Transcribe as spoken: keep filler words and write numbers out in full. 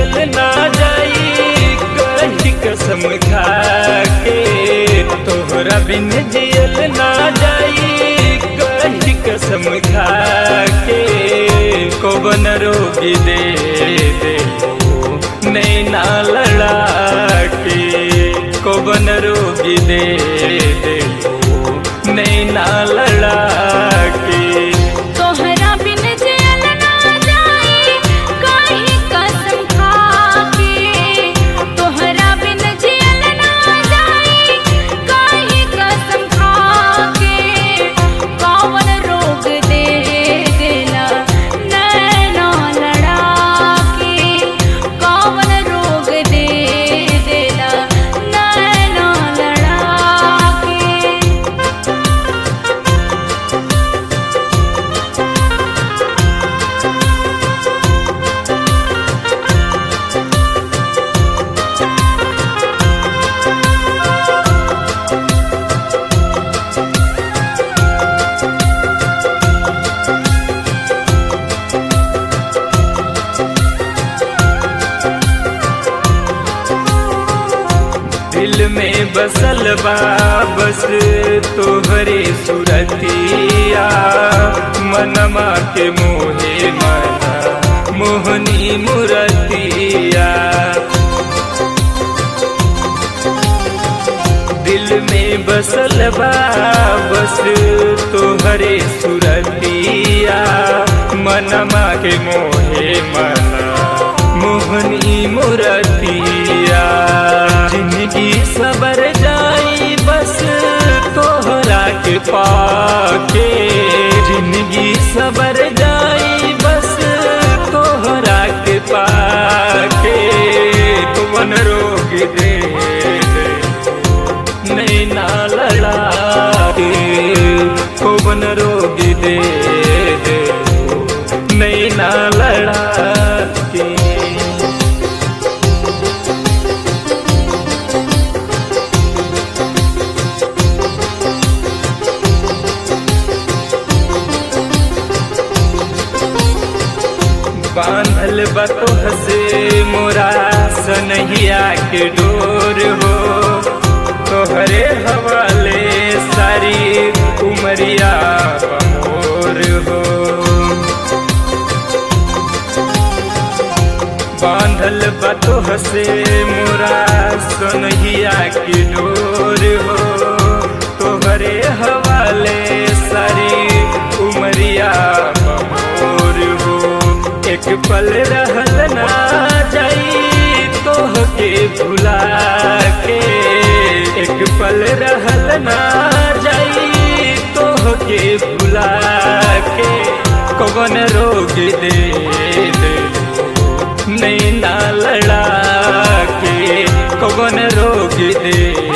जियल ना जाई कही कसम खा के, तोहरा बिन जियल ना जाई कही कसम खा के। कौन रोगी दे दे नैना लड़ा के, कौन रोगी दे दे नैना लड़ा के। तोहरा बिन जियल ना जाई कहीं कसम खा के, तोहरा बिन जियल ना जाई कहीं कसम खा के। कौन रोग दे देला नैना लड़ा के, कौन रोग दे देला नैना लड़ा के। दिल में बसल बा बस तोहरे सुरतिया, मनमा के मोहे मना मोहनी मुरतिया। दिल में बसल बा बस तोहरे सुरतिया, मनमा के मोहे मना मोहनी मुरतिया। जिंदगी सबर जाई बस तोहरा के पाके, जिंदगी सबर जाई बस तोहरा के पाके। कौन रोग दे दे नैना लड़ा के, कौन रोग दे दे नैना लड़ा के। बांधल बतोह से मोरा सनहिया के डोर हो, तोहरे हवाले सारी उमरिया बमोर हो। बांधल बतोह से मोरा सनहिया के डोर हो, तोहरे हवाले सारी उमरिया बमोर हो। एक पल रहल ना जाई तोह के भुला के, एक पल रहल ना जाई तोह के भुला के। कौन रोग दे दे नैना लड़ा के, कौन रोग दे